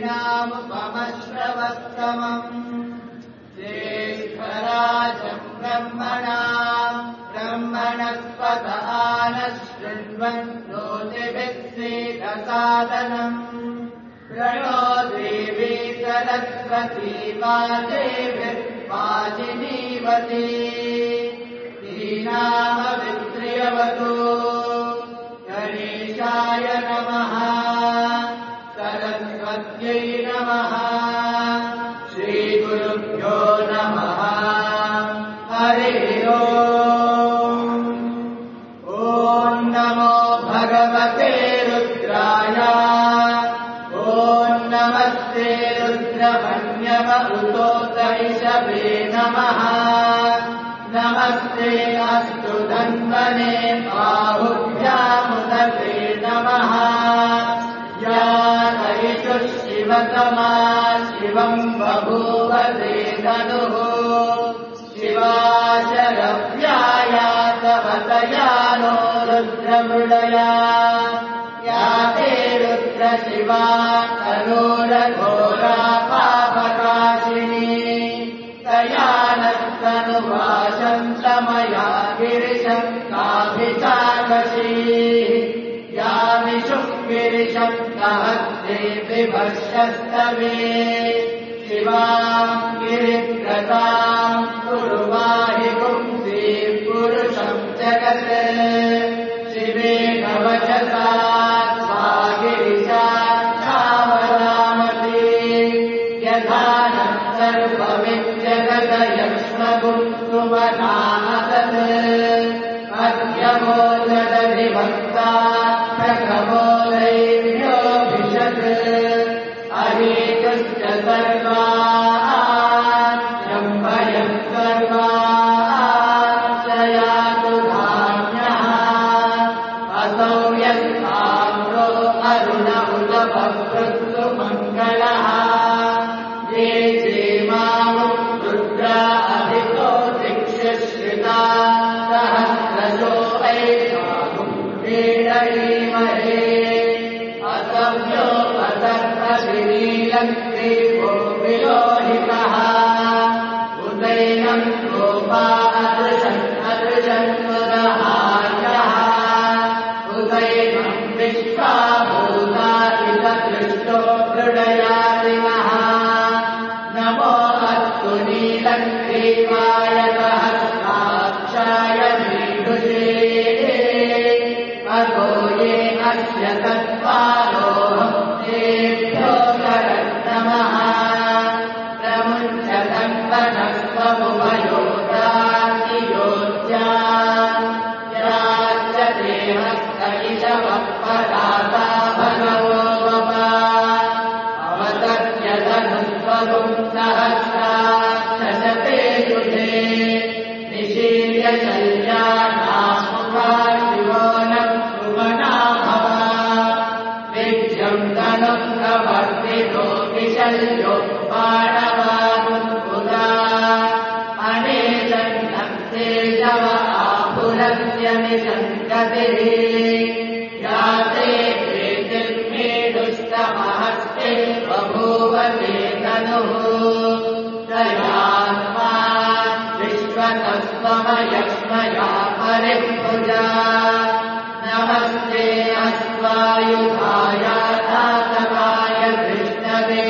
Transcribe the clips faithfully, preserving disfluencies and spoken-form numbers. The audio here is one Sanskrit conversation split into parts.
श्रीनामुपमश्रवस्तमम् ज्येष्ठराजम् ब्रह्मणाम् ब्रह्मणस्पत आनः शृण्वन् नोतिभिः सीदसादनम् प्रणो देवी सरस्वती वाजेभिर्वाजिनीवती श्रीनामवित्र्यवतु गणेशाय नमः सरस्वत्यै नमः श्रीगुरुभ्यो नमः हरिः ओम् ॐ नमो भगवते रुद्राय ॐ नमस्ते रुद्रमन्यवभूतोतैषवे नमः नमस्ते अस्तु धन्वने बाहुभ्यामुदते नमः या नैषुः शिवतमा शिवम् बभूव वेदनुः शिवा शरव्याया तवतया नो रुद्रमृडया या ते रुद्रशिवा तनूरघोरा पापकाशिनी तया नस्तनुभाषन्तमया गिरिशङ्काभिचाकशी यामिषुः गिरिशङ्कहस्ते विभर्षस्तवे शिवाम् गिरिप्रताम् कुरुवाहि पुंसीम् पुरुषम् जगत् शिवेन वचसा सा गिरिशा धावरामति यथा नः सर्वमिज्जगदयक्ष्मगुप्तुमनामतत् अद्यमोदधिभक्ता प्रथमोदैभ्योऽभिषत् अहेतुश्च सर्वान् शम्भयम् सर्वान् च यातु धाम्यः असौ यत्ताम्रो अरुण उदभवृत्तु मङ्गलः ये चेमामुम् रुद्रा अधिको दिक्ष्यश्रिता सहस्रशो ऐषामुम् क्रीडयीमहे असव्यो असर्पविनीलग्रीवो विलोहितः उदैनम् गोपा अदृशन् अदृशन्मुदहार्यः उदैनम् विश्वा भूता इव दृष्टो मृडयादिनः नमो अस्तु नीलग्रीवाय सहस्राक्षाय मीढुषे अतो ये अस्य तत्पालोऽहं नमः प्रमुञ्चतम् वनस्वमुभयोदातियोज्या याश्च देहस्त इषवः पदाता भगवो वपा अवतत्यधनुस्वरुम् सहस्राक्षशते युधे निशील्य शल्यानामुखा शिवो नः सुमना भवा विद्यम् धनुः प्रवर्तितो विशल्यो बाणवानुपुरा अनेशन्नस्ते शव आपुरस्य निषङ्गतिः याते प्रीतिर्मेढुष्टमहस्ते बभूव वेदनुः तयात्मा विश्वतस्त्वमयक्ष्मया परिभुजा नमस्ते अश्वायुधाय धातकाय कृष्णवे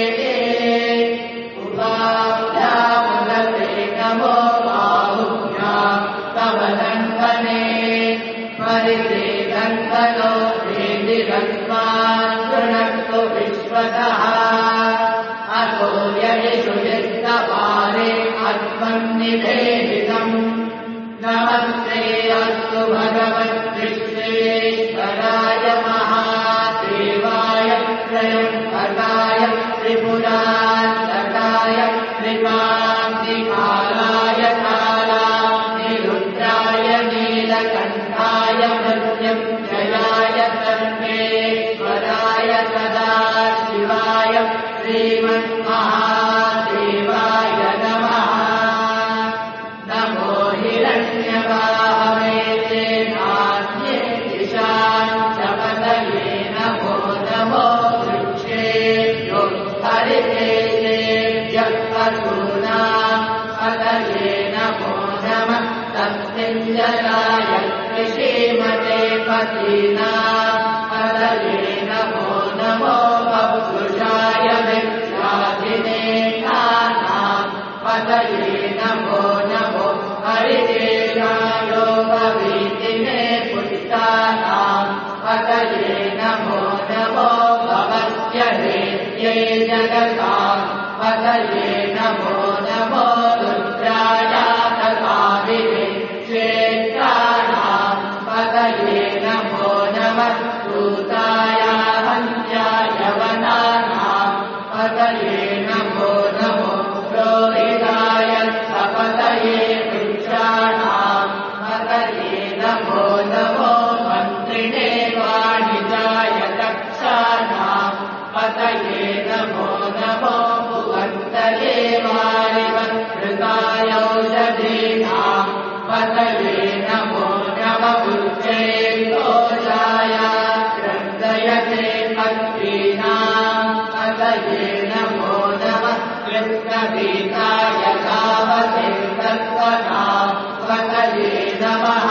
उपाभ्यामुदते नमो बाहुभ्याम् तव दण्डने परिते दण्डनो वेदिरस्मान् शृणक्तु विश्वतः अतो ययिषु यत्तपारे आत्मन्निधेहितम् नमस्ते अस्तु भगवद्विश्वेश्वराय महादेवाय त्रयम्बकाय त्रिपुरान्तकाय त्रिकान्तिकालाय कालाग्निरुद्राय नीलकण्ठाय मृत्युञ्जयाय सर्वेश्वराय सदाशिवाय श्रीमन्महादेवाय नमः नमो हिरण्यवाहवे नान्ये दिशाञ्च पतये नमो नमो वृक्षेभ्यो सत्यञ्जनाय श्रीमते पतिना पतये नमो नमो वपुषाय विद्याधिनेशानां पतये नमो नमो हरिकेशाय भवीतिने पुष्टानां पतये नमो नमो भवत्यहेत्यै जगतां पतये नमो नमो रुद्राय तथाविवे क्षेत्राणां पतये नमो नमः सूताय हन्त्याय वनानां पतये नमो नमो रोहिताय सपतये वृक्षाणां पतये नमो नमो मन्त्रिणे वाणिजाय दक्षाणां पतये नमो नमो भुवन्तये वारिवत्कृताय औषधीनां पतये नमो नमः उच्चैर्घोषाय क्रन्दयते पत्नीनां पतये नमो नमः कृष्णभीताय धावते तत्त्वनां पतये नमः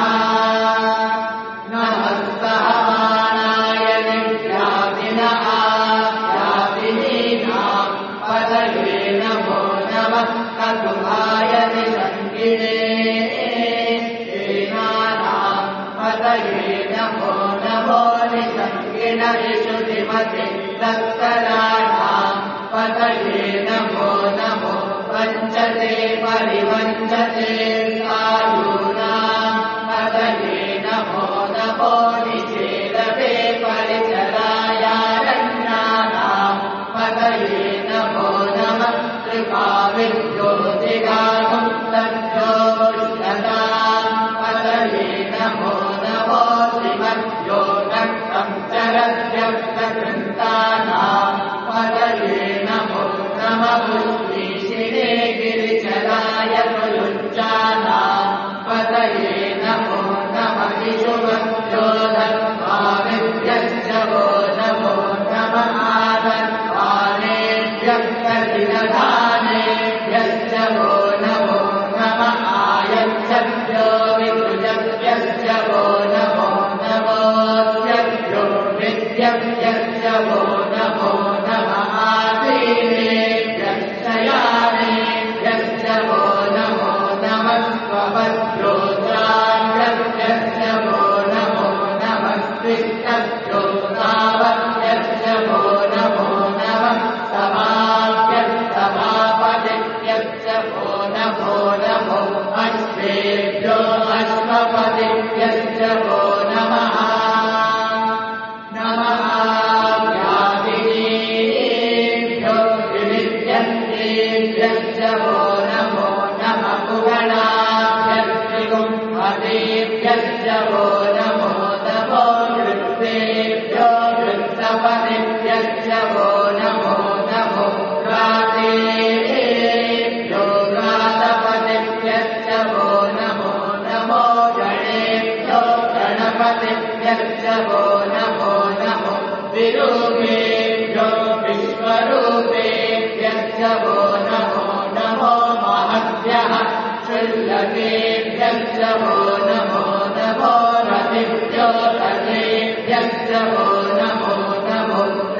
नमः सहमानाय नित्याभिनः व्यापिनीनां पतये नमो नमः ककुभाय निसङ्गिने सेनानां पतये नमो नमो निसङ्गिन विशुधिमते दत्तराणां पतये नमो नमो वञ्चते परिवञ्चते आयूनां पतये नमो नमो निषेदवे परिचरायारण्यानां पतये नमो नमः कृपाविद्योतिगानं तज्जोषतां पतये नमो नमो श्रीमद्योगक्तं चरद्यक्तकृन्तानां पतये नमो नमः पुष्टिशिरे गिरिचराय प्रयुज्यानां पतये नमो नमः विशुभद्योधत्वामिभ्यश्च वो नमो नमः आदत्वानेभ्यः कठिनदानेभ्यश्च वो नमो नमः आयच्छभ्यो विभुजभ्यश्च वो नमो नमोऽस्यभ्यो विद्यभ्यश्च वो नमो नमः आसीनेभ्यश्च यानेभ्यश्च वो नमो नमः स्वभद्रोत्राभ्यश्च वो नमो नमः कृष्णभ्यो तावभ्यश्च वो नमो नमः समाभ्यस्तमापदिभ्यश्च वो नमो नमो अश्वेभ्यो अश्वपदिभ्यश्च वो नमः नमः व्याधिनीभ्यो विविध्यन्तेभ्यश्च वो नमो नमः पुगणाभ्यश्च वो नमो नमो वृत्तेभ्यो वृत्तपदिभ्यश्च वो नमो नमो रातेभ्यो रातपदिभ्यश्च वो नमो नमो गणेभ्यो गणपतिभ्यश्च वो नमो नमो विरूपेभ्यो विश्वरूपेभ्यश्च वो नमो नमो महद्भ्यः शुल्लकेभ्यश्च वो नमो नमो रतिभ्यो रथेभ्यश्च वो नमो नमो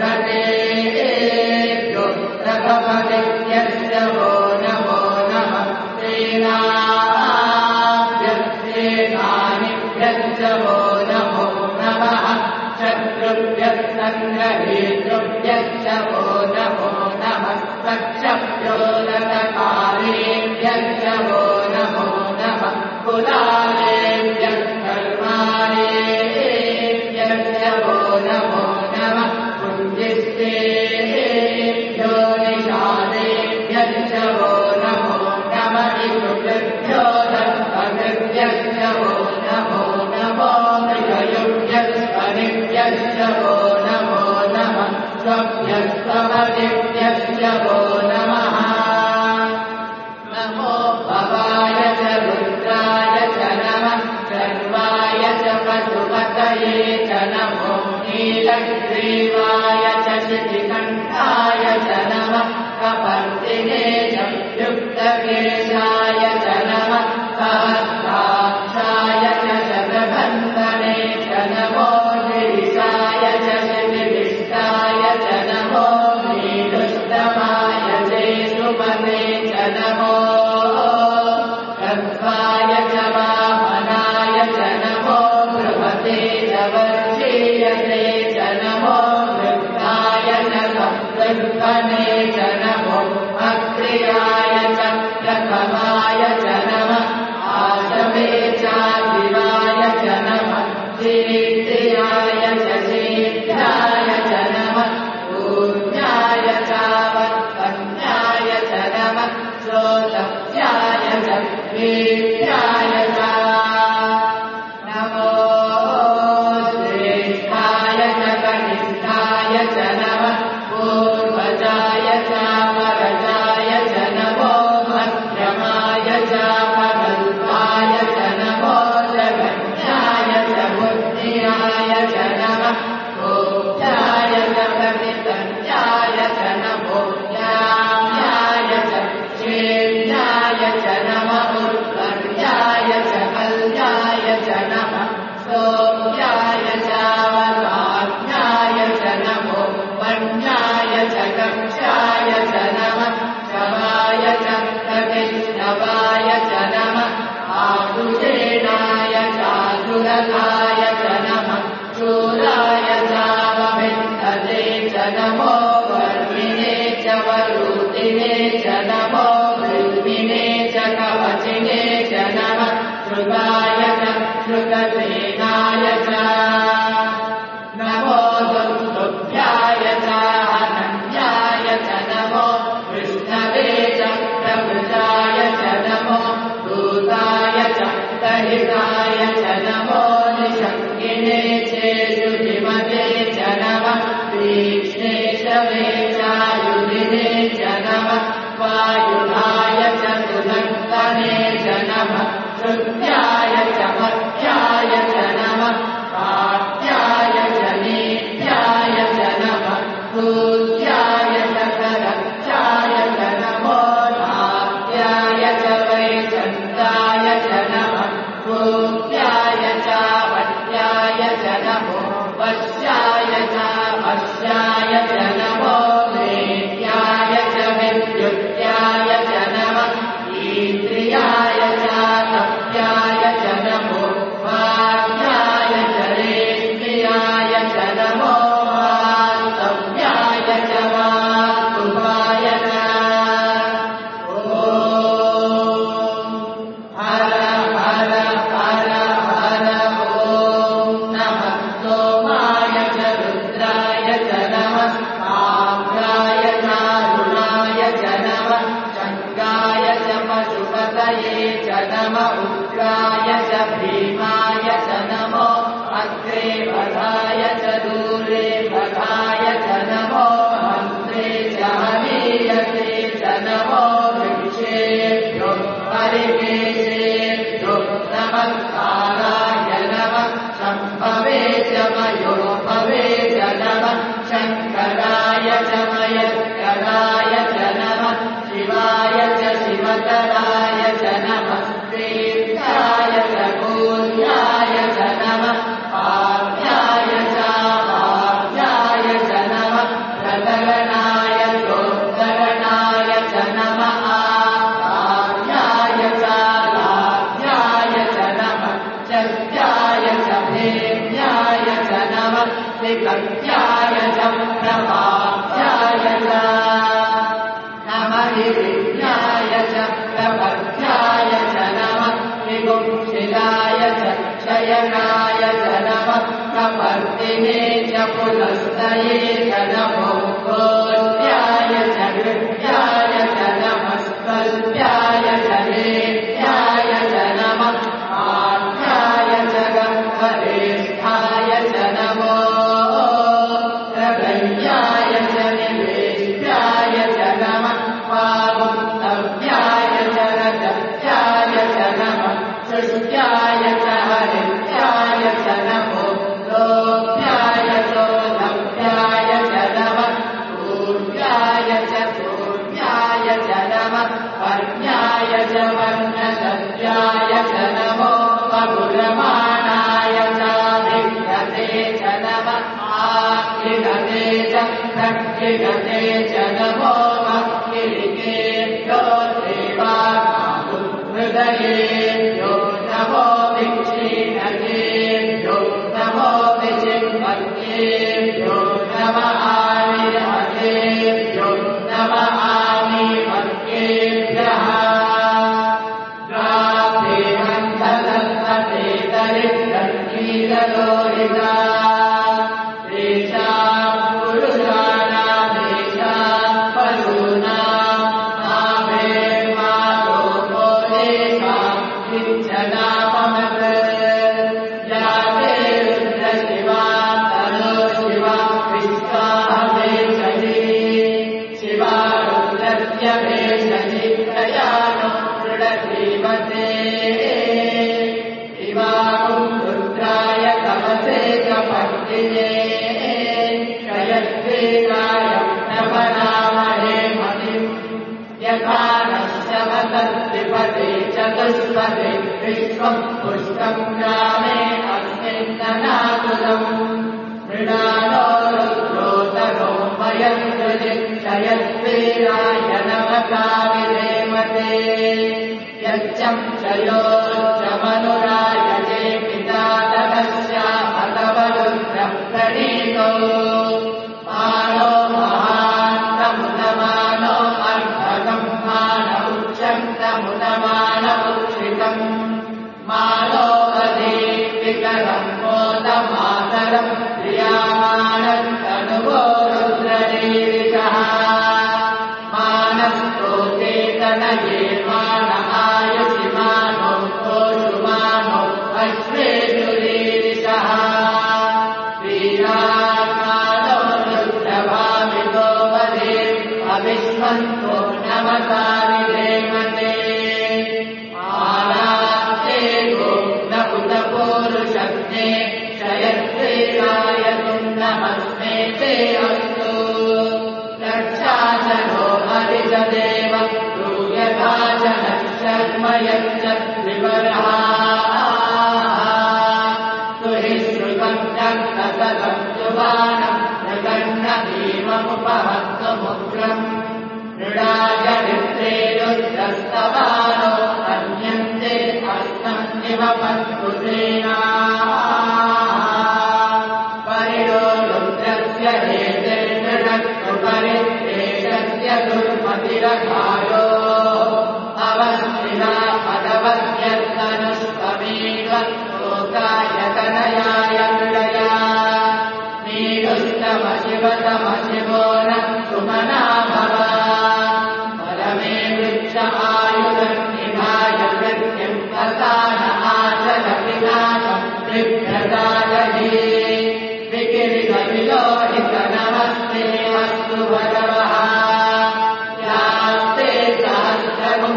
रथेभ्यो रथपतिभ्यश्च वो नमो नमः सेनाभ्यश्चेनानिभ्यश्च वो नमो नमः शत्रुभ्यः सङ्ग्रहेतृभ्यश्च वो नमो नमः रक्षभ्यो रथकारेभ्यश्च वो नमो नमः कुलालेभ्यः कर्माणेभ्यश्च वो नमो नमः कुञ्जिष्टेभ्यो निशालेभ्यश्च वो नमो नमः इषुभ्यो दत्तभ्यश्च वो नमो नमो मृगयुभ्यस्पनिभ्यश्च वो नमो नमः स्वभ्यस्तपतिभ्यश्च वो नमः नमो भवाय च रुद्राय च नमः शर्वाय च पशुपतये च नमो नीलग्रीवाय च शितिकण्ठाय च नमः कपर्दिने च युक्तकेशाय च नमः सहस्राय वीर्याय च नमो श्रेष्ठाय च कनिष्ठाय च नमः पूर्वजाय च वरजाय च नमो मध्यमाय च प्रगल्भाय च नमो जगन्याय च बुद्धियाय च नमः भोक्ताय च प्रतिसंज्ञाय च नमो ज्ञानाय च क्षेम्याय च नमः उत्कर्याय च कल्याय च नमः सौम्याय च वसाज्ञाय च नमो वन्याय च कक्षाय च नमः शवाय च प्रतिष्ठवाय च नमः आदुषेणाय चादुरथाय च नमः शूराय चावभिन्धते च नमो वर्मिणे च वरूतिने च नमो वृद्मिने च कवचिने च नमः श्रुताय च श्रुतसेनाय च नमो दुर्भ्याय च अनन्याय च नमो विष्णवे च प्रभुजाय च नमो दूताय च दहिताय च नमो निशङ्गिने चेयुधिमते च नमः तीक्ष्णे शवे चायुधिने च नमः वायुधाय च सुदर्शने च नमः श्रुत्याय च मध्याय च नमः पाठ्याय च नीत्याय च नमः सूत्याय च करक्षाय च नमो नाट्याय च वैशन्ताय च नमः भूत्याय च वट्याय च नमो वश्याय च वश्याय च नमो वेद्याय च विद्युत्याय च नमः ईन्द्रियाय च तप्याय च नमो वाक्याय च रेन्द्रियाय च नमो वास्तव्याय च वास्तुवाय च ॐ हर हर हर हर ॐ नमः सोमाय च रुद्राय च नमः आम्राय चारुणाय च नमः शङ्गाय च पशुपतये च नमः उग्राय च भीमाय च नमो अग्रे भगाय च दूरे भगाय च नमो हस्ते च हनीयते च नमो वृक्षेभ्यो परिवेशेभ्यो नमस्काराय नमः शम्भवे च मयोभवे च नमः शङ्कराय च मयस्कराय च नमः शिवाय च शिवतराय च नमः श्रेष्ठाय च गौर्याय च नमः पाव्याय च भाव्याय च नमः प्रतरणाय चोत्तरणाय च नमः आर्याय च लाभ्याय च नमः चर्याय च भेद्याय च नमः त्रिकट्याय च प्रभाव्याय च नमः विद्याय च प्रपद्याय च नमः त्रिगुंशिलाय च शयनाय च नमः प्रवर्तिने च पुलस्तये च नमो गोत्याय च गृह्याय च नमः स्वल्प्याय च लेप्याय च नमः आढ्याय च गह्वरेष्ठाय च नमो प्रगल्याय च निवेश्याय च नमः पावुत्तव्याय च रजत्याय च नमः सृष्ट्याय च हरित्याय च नमो लोभ्याय चोलभ्याय च नमः पूर्व्याय च पूर्व्याय च नमः वर्ण्याय च वर्णसत्याय च नमो बहुलमानाय चाभिघ्नते च नमः आघ्निघते च प्रघ्निघते च नमो भक्तिरिकेभ्यो देवानामुहृदयेभ्यो नमो विक्षीणकेभ्यो नमो विचिन्वत्येभ्यो नमः आविर्हतेभ्यो नमः आमिमत्येभ्यः द्वाभ्येहन्तलन्वते दरिद्रङ्गीरलोहिता तेषाम् पुरुषाणामेषाम् पशूनाम् नाभेर्मातो मोदेषाम् पुष्पति विश्वम् पुष्पम् ग्रामे अस्मिन्ननाकुलम् मृडालो रुद्रोतरो वयन्द्रदिक्षयद्वीराय नमसा विधेमते यच्चम् चयोच्चमनुरायजे पिता तपस्यामतवरुद्रः प्रणीतो मानो महान्तमुदमानो अर्धकम् मानमुच्चन्तमुदमानमुच्छ्रितम् मानो अधीपितरम् मोदमातरम् प्रियामानन्तनुवो रुद्रनीरिषः मानस्तोचेतनये मान आयुषि मानो कोषुमानो अश्वेषुरीरिषः वीरात्मानो रुद्रभामितो वदे अविश्वन्तो नमसा विधेमते आलाप्ते गोप्नपुतपूरुषज्ञे क्षयद्वीराय तुन्नमस्मे ते अस्तु रक्षाचनो हरिजदेव ब्रूयभाजनः शर्म यच्च विवरः तुहि श्रुतम् जग्नसदम् सुबाणम् मृगन्न भीममुपहस्तमुग्रम् मृडाजनित्रे रुद्रस्तवानो अन्यन्ते अष्टम् निवपस्तुसेनाः परिणो रुद्रस्य हेतिर्मृडस्तुपरित्रेषस्य दुर्मतिरघायो अवस्थिरा पदवद्यर्तनुष्पमीवत्सोकायतनयाय मृडया नीडुष्टमशिवतमशिवो न सुमना भव परमे वृक्ष आयुधम् निधाय वृत्तिम् प्रसाद आचरविनाशम् विभ्रदायहि विकिरितविलोहित नमस्ते अस्तु भगवः यास्ते सहस्रमुम्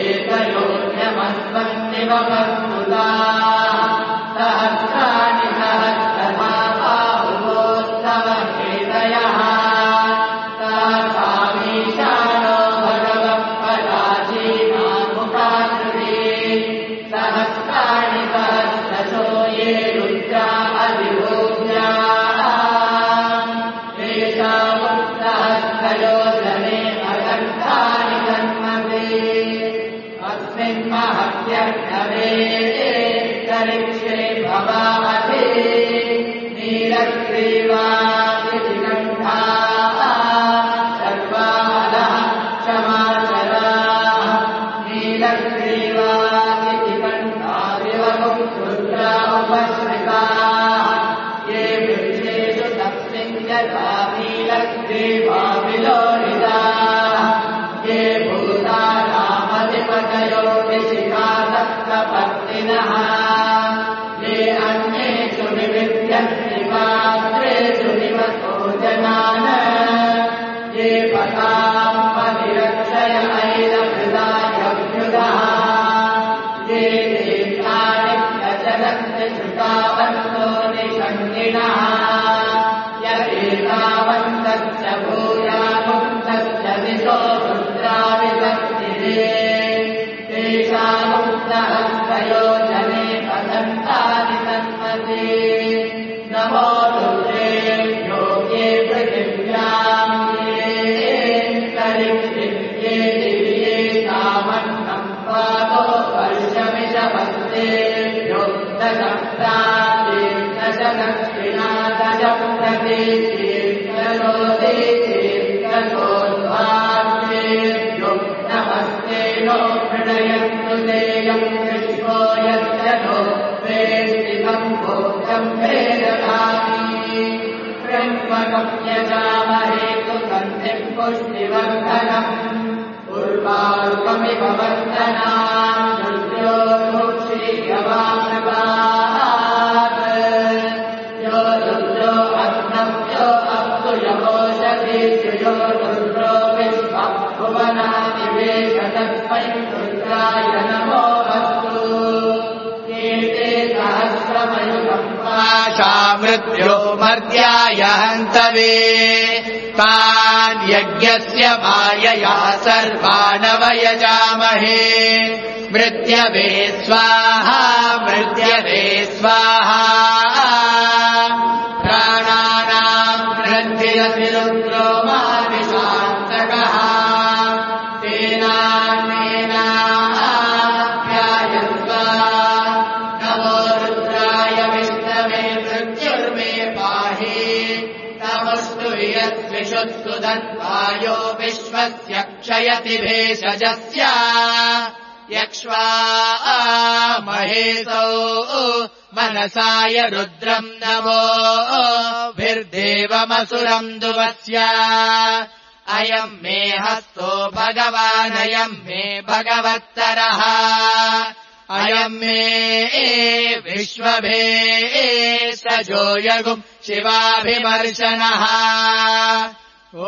एकयोन्यमस्मन्निवपस्तुताः सहस्राणि सहस्रधा बाहुवोत्सवहेतयः तासामीशानो भगवः पराचीनामुपाकृतिः सहस्राणि सहस्रशो ये रुद्रा अधिभोज्याः तेषामुत्सहस्रयोजने अगन्धानि जन्मते अस्मिन् महत्यर्णवे तरिक्षे भवामहे नीलग्रीवादिगन्धाः सर्वादः क्षमाचराः नीलग्रीवादिगन्धादिवहुः रुद्रा उपश्रिताः ये वृक्षेषु तस्मिन् यथा नीलग्रीवाविलोहिताः ये भूतानामधिपतयो विशिखासक्तपर्तिनः ये अन्येषु निविद्यन्ति पात्रेषु निवसो जनान् ये पताम् परिरक्षय ऐलमृदायभ्युदः ये नेत्राणि प्रचलन्ति श्रुतावन्तो निषङ्गिणः य एतावन्तश्च भूयामुक्तश्च दिशो रुद्राविभक्तिरे तेषामुक्तहस्तयोजने पतन्तानि तन्मते नमो रुद्रेभ्यो ये पृथिव्याम् ये तरिक्षित्ये दिव्ये तावन्नम् पादो वर्षमिषभक्तेभ्यो दशप्राप्ते दश दक्षिणा दश प्रतीतीर्थरोदेतीर्थोद्भाव्येभ्यो नमस्ते नो मृडयन्तु तेयम् विश्वो यस्य नो वेष्टितम् भोक्तम् वेदधामि ब्रह्मकम् यजामहे सुगन्धिम् पुष्टिवर्धनम् उर्वारुकमिव वर्धनाम् रुद्रोर्मुक्षीयवामृगात् यो रुद्रो अग्नव्यो अप्सुयवोषधीर्यो रुद्रो विश्वम् भुवनानि वेशतस्मै रुद्राय नमो अस्तु एते सहस्रमयुगम् पाशा मृत्यो मर्त्याय हन्तवे तान् यज्ञस्य मायया सर्वानवयजामहे मृत्यवे स्वाहा मृत्यवे स्वाहा प्राणानाम् ग्रन्थिरसि रुद्रो माविशान्तकः तेनान्नेनाप्यायस्व नमो रुद्राय विष्णवे मृत्युर्मे पाहि तमस्तु यद्विषुत्सु दत्वायो विश्वस्य क्षयति भेषजस्य यक्ष्वा महेशौ मनसाय रुद्रम् नमो भिर्देवमसुरम् दुवस्य अयम् मे हस्तो भगवानयम् मे भगवत्तरः अयम् मे विश्वभे सजो यगुम् शिवाभिमर्शनः ॐ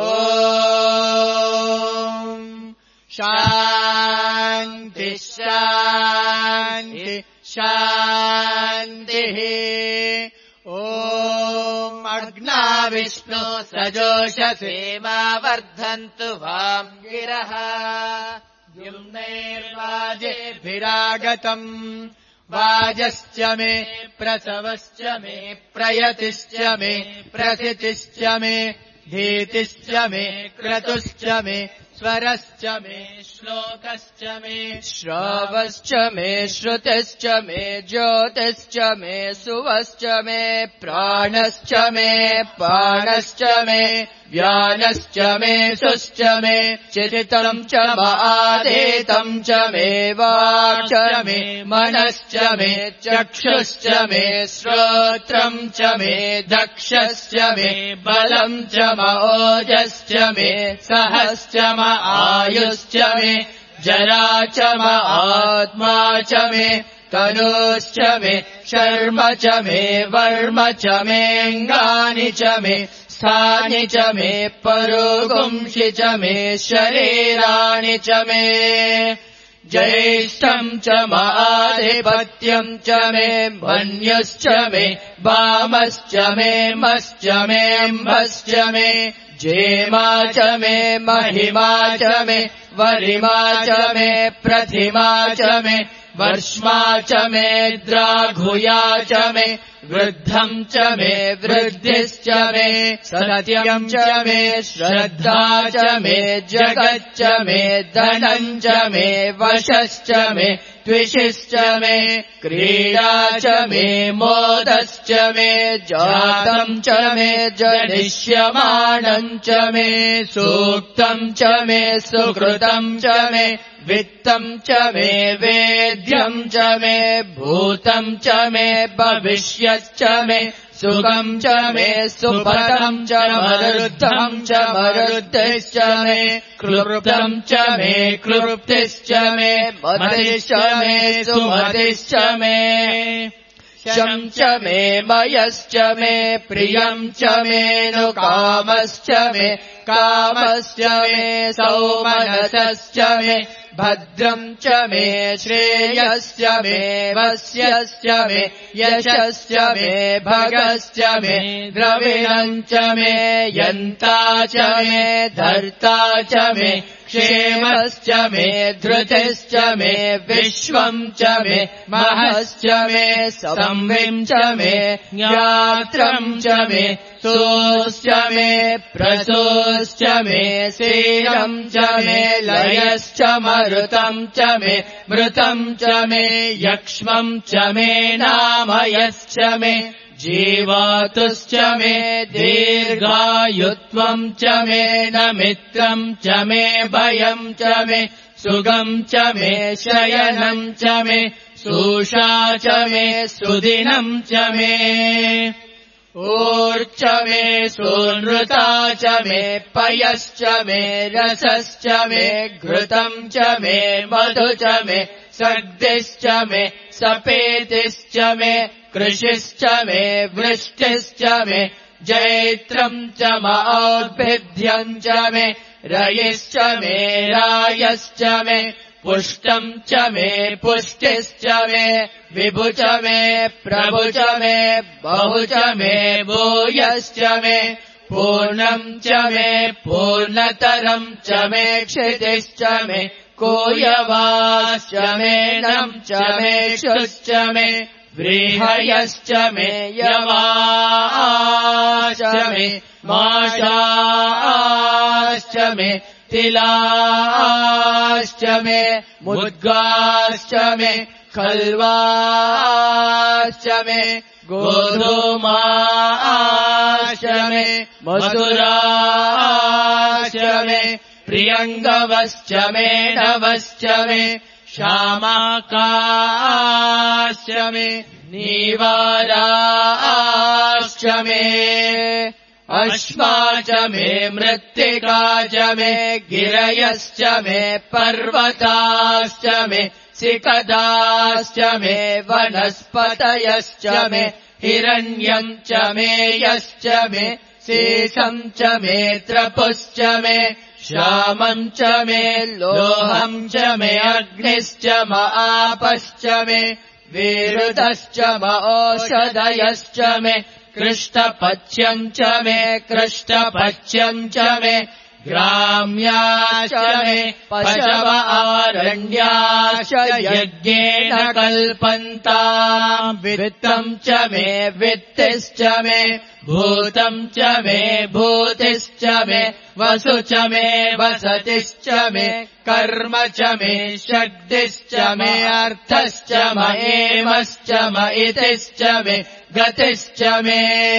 शान्ति शान्ति शान्तिः ॐ अग्ना विष्णु सजोषसे मा वर्धन्तु वाम् गिरः द्युम्नैर्वाजेभिरागतम् वाजश्च मे प्रसवश्च मे प्रयतिश्च मे प्रथितिश्च मे धीतिश्च मे क्रतुश्च मे स्वरश्च मे श्लोकश्च मे श्रावश्च मे श्रुतिश्च मे ज्योतिश्च मे सुवश्च मे प्राणश्च मे पाणश्च मे व्यानश्च मे सुश्च मे चितितम् च मादेतम् च मे वाक् च मे मनश्च मे चक्षुश्च मे श्रोत्रम् च मे दक्षश्च मे बलम् च ओजश्च मे सहश्च म आयुश्च मे जरा च म आत्मा च मे तनुश्च मे शर्म च मे वर्म च मेऽङ्गानि च मे स्थानि च मे परोगुंषि च मे शरीराणि च मे ज्येष्ठम् च माधिपत्यम् च मे मन्युश्च मे वामश्च मे मश्च मेऽम्भश्च मे जेमा च मे महिमा च मे वरिमा च मे प्रतिमा च मे वर्ष्मा च मे द्राघुया च मे वृद्धम् च मे वृद्धिश्च मे सत्यम् च मे श्रद्धा च मे जगच्च मे धनम् च मे वशश्च मे द्विषिश्च मे क्रीडा च मे मोदश्च मे जातम् च मे जनिष्यमाणम् च मे सूक्तम् च मे सुकृतम् च मे वित्तम् च मे वेद्यम् च मे भूतम् च मे भविष्यच्च मे सुखम् च मे सुपदम् च मरुद्धम् च मरुद्धिश्च मे क्लृप्तम् च मे क्लृप्तिश्च मे मतिश्च मे सुमतिश्च मे शम् च मे मयश्च मे प्रियम् च मे नु कामश्च मे कामश्च मे सौमनसश्च मे भद्रम् च मे श्रेयश्च मे वस्यश्च मे यशश्च मे भगश्च मे द्रविणम् च मे यन्ता च मे धर्ता च मे क्षेमश्च मे धृतिश्च मे विश्वम् च मे महश्च मे संविम् च मे ज्ञात्रम् च मे सोश्च मे प्रसोश्च मे सीरम् च मे लयश्च मरुतम् च मे मृतम् च मे यक्ष्मम् च मे नामयश्च मे जीवातुश्च मे दीर्घायुत्वम् च मे न मित्रम् च मे भयम् च मे सुगम् च मे शयनम् च मे सूषा च मे सुदिनम् च मे ऊर्च मे सूनृता च मे पयश्च मे रसश्च मे घृतम् च मे मधु च मे सर्दिश्च मे सपेतिश्च मे कृषिश्च मे वृष्टिश्च मे जैत्रम् च मौद्भिद्यम् च मे रयिश्च मे रायश्च मे पुष्टम् च मे पुष्टिश्च मे विभु च मे प्रभु च मे बहु च मे भूयश्च मे पूर्णम् च मे पूर्णतरम् च मे क्षितिश्च मे कोयवाश्च मे नम् च मे शुश्च मे व्रीहयश्च मे यवाश्च मे माषाश्च मे तिलाश्च मे मुद्गाश्च मे खल्वाश्च मे गोधूमाश्च मे मधुराश्च मे प्रियङ्गवश्च मे नवश्च मे श्यामाकाश्च मे नीवाराश्च मे अश्वा च मे मृत्तिका च मे गिरयश्च मे पर्वताश्च मे सिकदाश्च मे वनस्पतयश्च मे हिरण्यम् च मे यश्च मे शेषम् च मे त्रपुश्च मे श्यामम् च मे लोहम् च मे अग्निश्च म आपश्च मे विरुतश्च म ओषधयश्च मे कृष्णपच्यम् च मे कृष्णपच्यम् च मे ग्राम्याश्च मे पशव आरण्याश्च यज्ञेन कल्पन्ताम् वित्तम् च मे वित्तिश्च मे भूतम् च मे भूतिश्च मे वसु च मे वसतिश्च मे कर्म च मे शक्तिश्च मे अर्थश्च म एमश्च म इतिश्च मे गतिश्च मे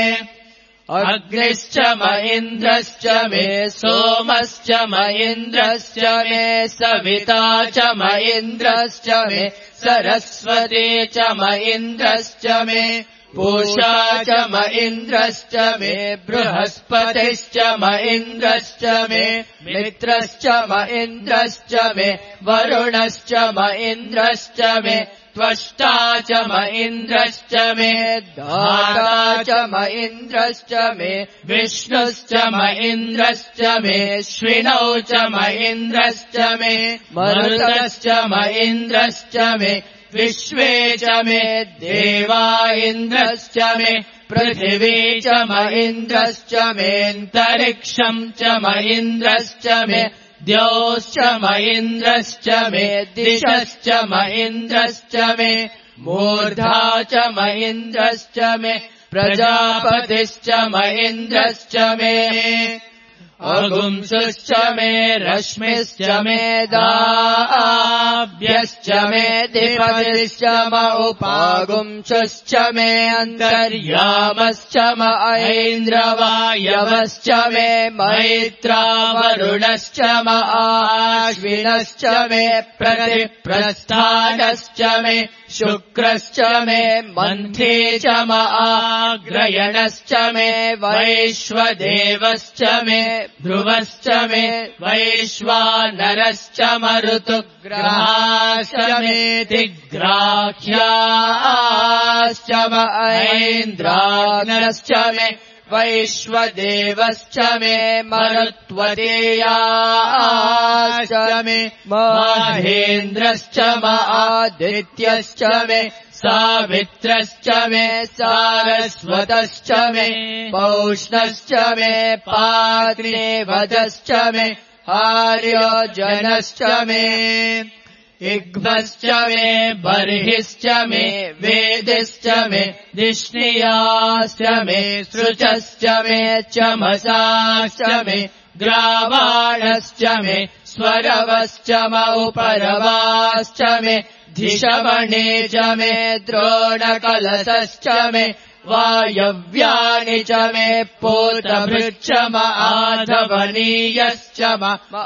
अग्निश्च म इन्द्रश्च मे सोमश्च म इन्द्रश्च मे सविता च म इन्द्रश्च मे सरस्वती च म इन्द्रश्च मे पूषा च म इन्द्रश्च मे बृहस्पतिश्च म इन्द्रश्च मे मित्रश्च म इन्द्रश्च मे वरुणश्च म इन्द्रश्च मे त्वष्टा च म इन्द्रश्च मे धाता च म इन्द्रश्च मे विष्णुश्च म इन्द्रश्च मे श्विनौ च म इन्द्रश्च मे मरुतश्च म इन्द्रश्च मे विश्वे च मे देवा इन्द्रश्च मे पृथिवी च म इन्द्रश्च मेऽन्तरिक्षम् च म इन्द्रश्च मे द्यौश्च म इन्द्रश्च मे दिशश्च म इन्द्रश्च मे मूर्धा च म इन्द्रश्च मे प्रजापतिश्च म इन्द्रश्च मे अगुंसुश्च मे रश्मिश्च मे दाभ्यश्च मे दिपतिश्च म उपागुंसुश्च मे अन्तर्यामश्च म ऐन्द्रवायवश्च मे मैत्रावरुणश्च म आश्विनश्च मे प्रतिप्रस्थानश्च मे शुक्रश्च मे मन्थे च म आग्रयणश्च मे वैश्वदेवश्च मे ध्रुवश्च मे वैश्वानरश्च मरुतुग्राश्च मे दिग्राह्याश्च म ऐन्द्राग्नश्च मे वैश्वदेवश्च मे मरुत्वदेयाश्च मे माहेन्द्रश्च म आदित्यश्च मे सावित्रश्च मे सारस्वतश्च मे पौष्णश्च मे पात्रेवदश्च मे आर्योजनश्च मे इग्भश्च मे बर्हिश्च मे वेदिश्च मे दिष्णियाश्च मे सृचश्च मे चमसाश्च मे ग्रावाणश्च मे स्वरवश्च म उपरवाश्च मे धिषवणे च मे द्रोणकलशश्च मे वायव्यानि च मे पोतभृच्च म आधवनीयश्च म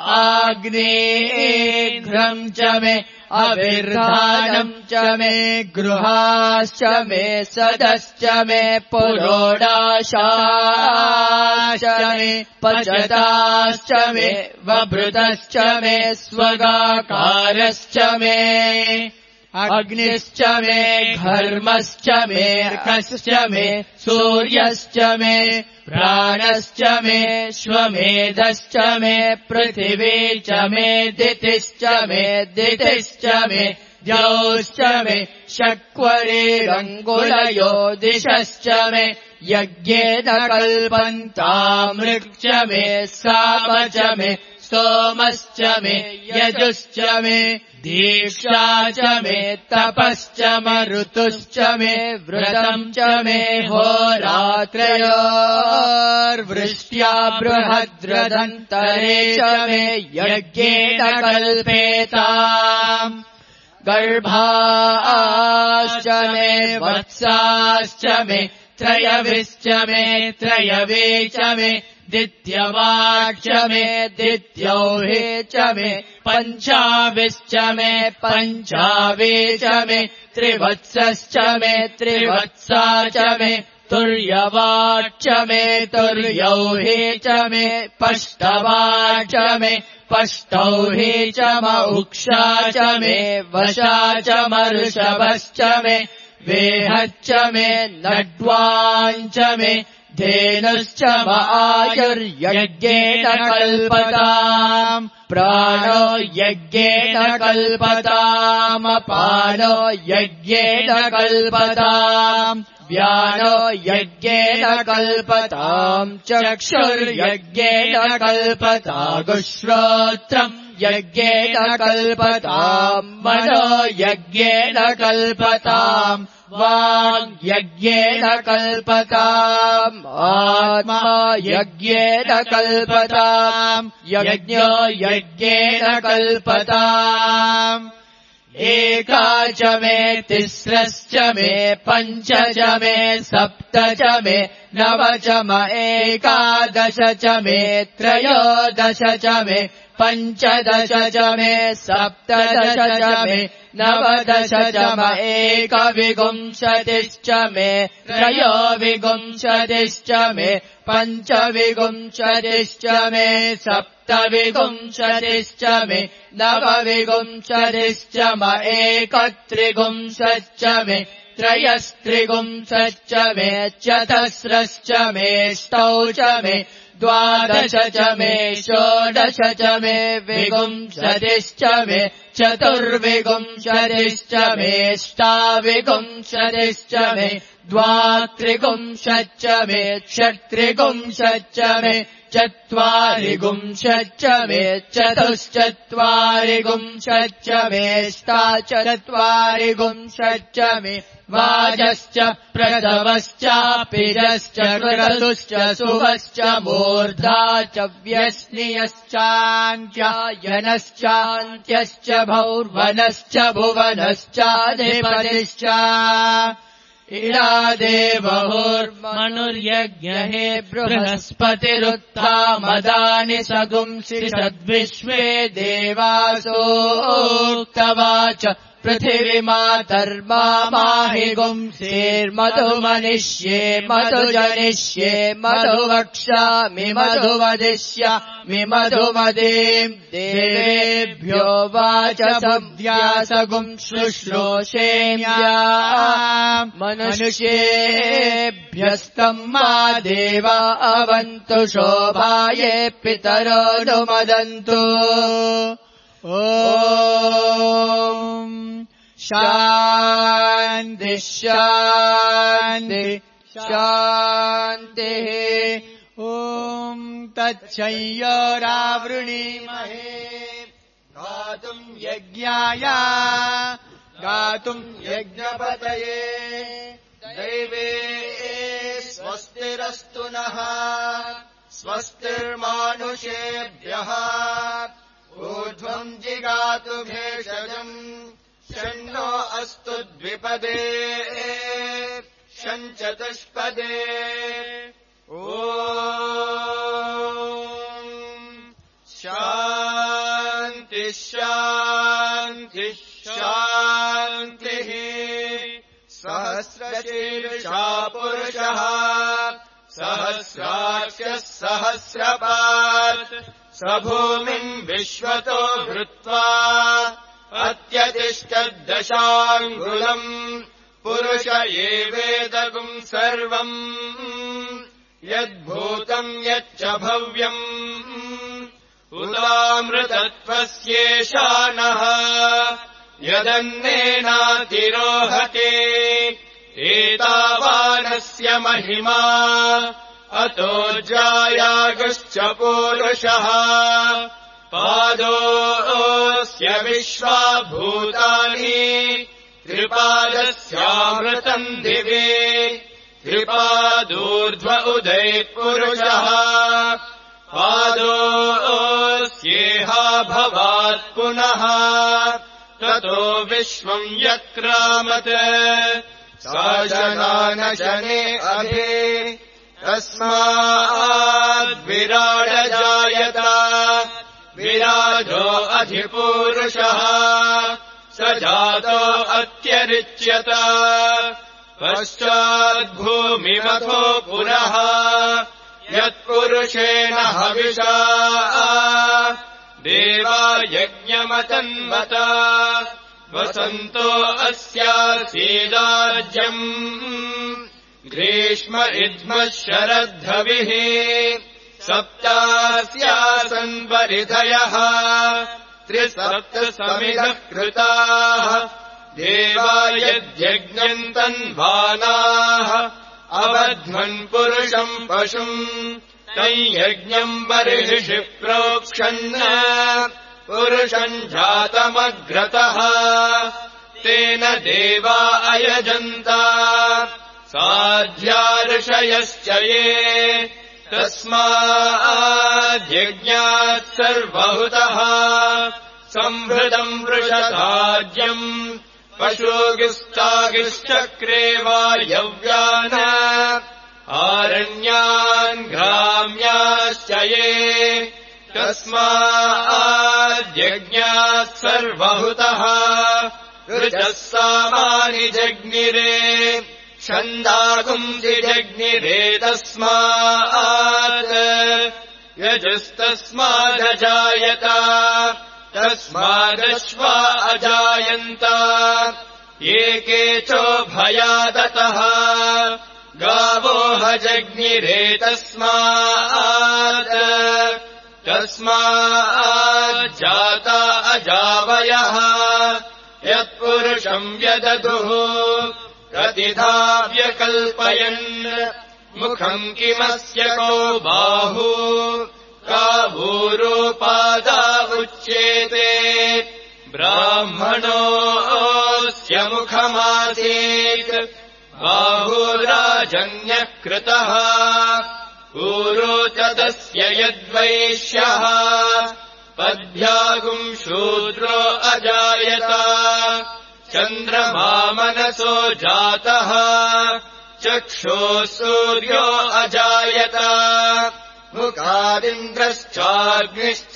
आग्नेघ्रम् च मे अविर्धानम् च मे गृहाश्च मे सदश्च मे पुरोडाशाश्च मे पचताश्च मे वभृतश्च मे स्वगाकारश्च मे अग्निश्च मे घर्मश्च मे अर्कश्च मे सूर्यश्च मे प्राणश्च मे श्वमेधश्च मे पृथिवी च मे दितिश्च मे दितिश्च मे द्यौश्च मे शक्वरेरङ्गुलयो दिशश्च मे यज्ञेन कल्पन्तामृक् च मे साम च मे स्तोमश्च मे यजुश्च मे दीक्षा च मे तपश्च मरुतुश्च मे व्रतम् च मे होरात्रयोर्वृष्ट्या बृहद्रदन्तरे च मे यज्ञेन कल्पेताम् गर्भाश्च मे वत्साश्च मे त्रयविश्च मे त्रयवे च मे दित्यवाक्ष मे दित्यौहे च मे पञ्चाविश्च मे पञ्चावे च मे त्रिवत्सश्च मे त्रिवत्सा च मे तुर्यवाक्ष मे तुर्यौहे च मे पष्टवाक्ष मे पष्टौहे च मौक्षा च मे वशा च मर्षभश्च मे वेहच्च मे नड्वाञ्च मे धेनुश्च आयुर्यज्ञेन कल्पताम् प्राणो यज्ञेन कल्पताम् अपानो यज्ञेन कल्पताम् व्यानो यज्ञेन कल्पताम् चक्षुर्यज्ञेन कल्पतागुश्रोत्रम् यज्ञेन कल्पताम् मनो यज्ञेन कल्पताम् वाङ् यज्ञेन कल्पताम् आत्मा यज्ञेन कल्पताम् यज्ञो यज्ञेन कल्पताम् एका च मे तिस्रश्च मे पञ्च च मे सप्त च मे नव च म एकादश च मे त्रयोदश च मे पञ्चदश च मे सप्तदश च मे नवदश च म एकविंशतिश्च मे त्रयोविंशतिश्च मे पञ्चविंशतिश्च मे सप्तविंशतिश्च मे नवविंशतिश्च म एकत्रिंशच्च मे त्रयस्त्रिंशच्च मे चतस्रश्च मे ष्टौ च मे द्वादश च मे षोडश च मे विंशतिश्च मे चतुर्विंशतिश्च मे ष्टाविंशतिश्च मे द्वात्रिंशच्च मे षट्त्रिंशच्च मे चत्वारिंशच्च मे चतुश्चत्वारिंशच्च मे ष्टाचत्वारिंशच्च मे वाजश्च प्रसवश्च पिजश्च क्रतुश्च सुवश्च मूर्धा च व्यस्नियश्चान्त्यायनश्चान्त्यश्च भौर्वनश्च भुवनश्चाधिपतिश्च इडादेवहुर्मनुर्यज्ञहे बृहस्पतिरुत्थामदानि सगुंसि सद्विश्वे देवासोक्तवाच पृथिवीमातर्मा माहि गुंसेर्मधुमनिष्ये मधुजनिष्ये मधुवक्ष्यामि मधुवदिष्यामि मधुमदीम् देवेभ्यो वाचसव्यासगुं शुश्रूषेम्या मनुष्येभ्यस्तम् मा देवा अवन्तु शोभाये पितरो नुमदन्तु ॐ शान्ति शान्ति शान्तिः ॐ तच्छय्योरावृणीमहे गातुम् यज्ञाय गातुम् यज्ञपतये दैवे स्वस्तिरस्तु नः स्वस्तिर्मानुषेभ्यः ऊर्ध्वम् जिगातु भेषजम् षण्णो अस्तु द्विपदे षञ्चतुष्पदे ॐ शान्ति शान्ति शान्तिः सहस्रशीर्षा पुरुषः सहस्राक्षः सहस्रपात् स भूमिम् विश्वतो हृत्वा अत्यतिष्ठद्दशाङ्गुलम् पुरुष एवेदगुम् सर्वम् यद्भूतम् यच्च भव्यम् उदामृतत्वस्येषानः यदन्नेनातिरोहते एतावानस्य महिमा अतो जायागुश्च पूरुषः पादोऽस्य विश्वाभूतानि त्रिपादस्यामृतम् दिवे त्रिपादूर्ध्व उदयः पुरुषः पादोऽस्येहा भवात् पुनः ततो विश्वम् यक्रामत् शासनानशने अभे तस्माद्विराडजायत विराजो अधिपूरुषः स जातो अत्यरिच्यत पश्चाद्भूमिमथो पुनः यत्पुरुषेण हविषा देवा यज्ञमतन्वत वसन्तो अस्यासीदाज्यम् ग्रीष्म इद्मः शरद्धविः सप्तास्यासन् परिधयः त्रिसप्तसमिधः कृताः देवा यद्यज्ञम् तन्वानाः अबध्मन् पुरुषम् पशुम् तम् यज्ञम् बर्हिषि प्रोक्षन् पुरुषम् जातमग्रतः तेन देवा अयजन्त साध्या ऋषयश्च ये तस्माद्यज्ञात् सर्वहुतः सम्भृतम् वृषसाज्यम् पशुगिस्तागिश्चक्रे वायव्यान् आरण्यान् ग्राम्याश्च ये तस्माद्यज्ञात् सर्वहुतः ऋचः सामानि जज्ञिरे छन्दागुंसि जज्ञिरे तस्मात् यजुस्तस्मादजायत तस्मादश्वा अजायन्त एके चोभयादतः गावोह जज्ञिरे तस्मात् तस्माज्जाता अजावयः यत्पुरुषम् व्यदधुः प्रतिधा व्यकल्पयन् मुखम् किमस्य को बाहु कावूरोपादा उच्येते ब्राह्मणोऽस्य मुखमासीत् बाहुराजन्यः कृतः ऊरो च तस्य यद्वैश्यः पद्भ्यागुम् शूद्रो अजायत चन्द्रमा मनसो जातः चक्षुः सूर्यो अजायत मुखादिन्द्रश्चाग्निश्च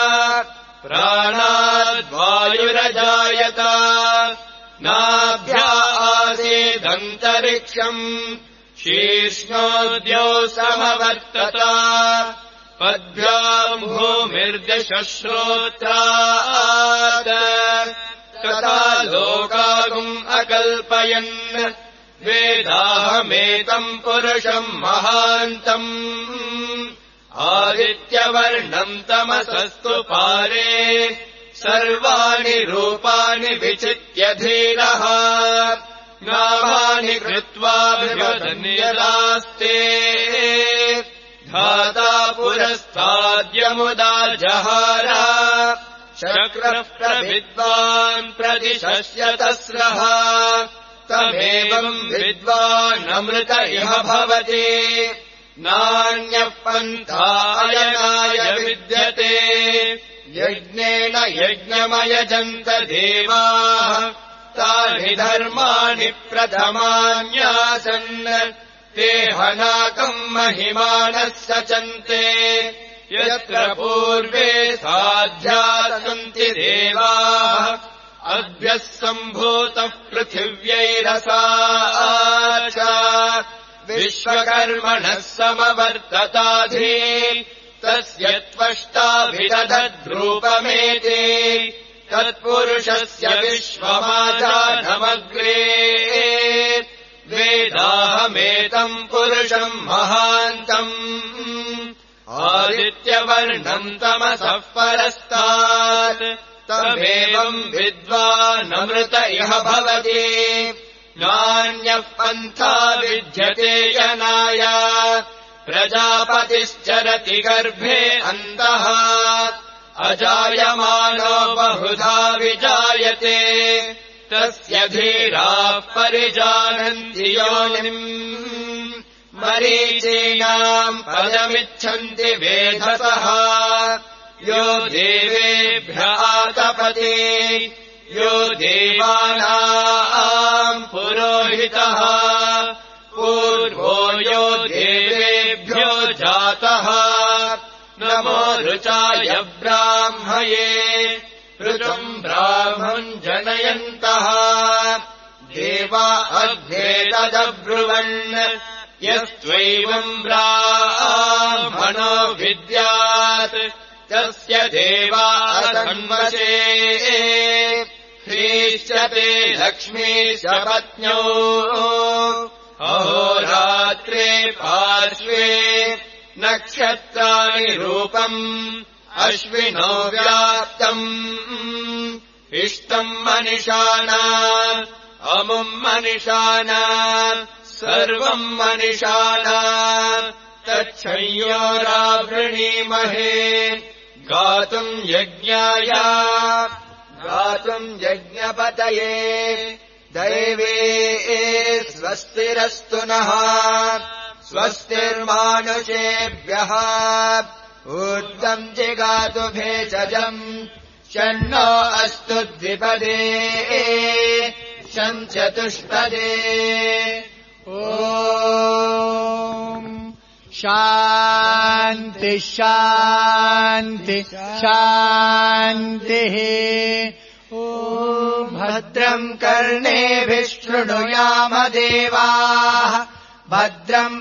प्राणाद्वायुरजायत नाभ्या आसीदन्तरिक्षम् शीर्ष्णोद्यौ समवर्तत पद्भ्याम् भूमिर्दशश्रोत्रात् तथा लोकागुम् अकल्पयन् वेदाहमेतम् पुरुषम् महान्तम् आदित्यवर्णम् तमसस्तु पारे सर्वाणि रूपाणि विचित्य धीरः नामानि कृत्वा विवदन्यदास्ते धाता पुरस्ताद्यमुदा जहार शक्रः प्रविद्वान् प्रदिशस्य तस्रः तमेवम् विद्वानमृत इह भवति नान्यः पन्था अयनाय विद्यते यज्ञेन यज्ञमयजन्त देवाः तानि धर्माणि प्रथमान्यासन् ते हनाकम् महिमानः सचन्ते यत्र पूर्वे साध्या सन्ति देवाः अद्भ्यः सम्भूतः पृथिव्यैरसा च विश्वकर्मणः समवर्तताधि तस्य त्वष्टाभिदधद्रूपमेति तत्पुरुषस्य विश्वमाजानमग्रे वेदाहमेतम् पुरुषम् महान्तम् आदित्यवर्णम् तमसः परस्तात् तमेवम् विद्वानमृत इह भवति नान्यः पन्था विद्यते यनाय प्रजापतिश्चरति गर्भे अन्तः अजायमानो बहुधा विजायते तस्य धीराः परिजानन्ति योनिम् मरीचीनाम् पदमिच्छन्ति वेधसः यो देवेभ्य आतपते यो देवानाम् पुरोहितः पूर्वो यो देवेभ्यो जातः नमो ऋचाय ब्राह्मये ऋचम् ब्राह्मम् जनयन्तः देवा अग्नेतदब्रुवन् यस्त्वैवम् ब्राह्मणो विद्यात् तस्य देवा धन्वसे ह्रीश्च ते लक्ष्मीश्च पत्न्यो अहोरात्रे पार्श्वे नक्षत्राणि रूपम् अश्विनो व्याप्तम् इष्टम् मनिषाणा अमुम् मनिषाणा सर्वम् मनिषाणा तच्छंयोरावृणीमहे गातुम् यज्ञाय गातुम् यज्ञपतये दैवे स्वस्तिरस्तु नः स्वस्तिर्मानुषेभ्यः ऊर्ध्वम् जिगातु भेषजम् शन्नो अस्तु द्विपदे शं चतुष्पदे ॐ शान्ति शान्ति शान्तिः ॐ भद्रम् कर्णेभिः शृणुयाम देवाः भद्रम्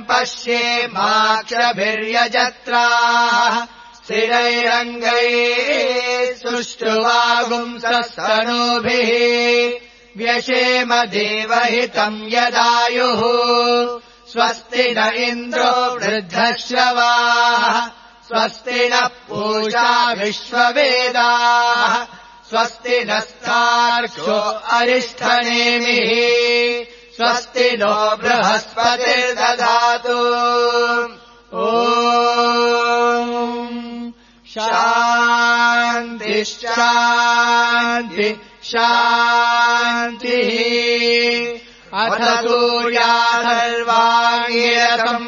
पश्येमाक्षभिर्यजत्राः स्थिरैरङ्गैः सुष्ठुवागुंसस्तनूभिः व्यशेम देवहितम् यदायुः स्वस्ति न इन्द्रो वृद्धश्रवाः स्वस्ति नः पूषा विश्ववेदाः स्वस्ति नस्तार्क्ष्यो अरिष्ठनेमिः स्वस्ति नो बृहस्पतिर्दधातु ॐ शान्ति शान्ति शान्तिः अथ सूर्याधर्वाङ्गिरतम्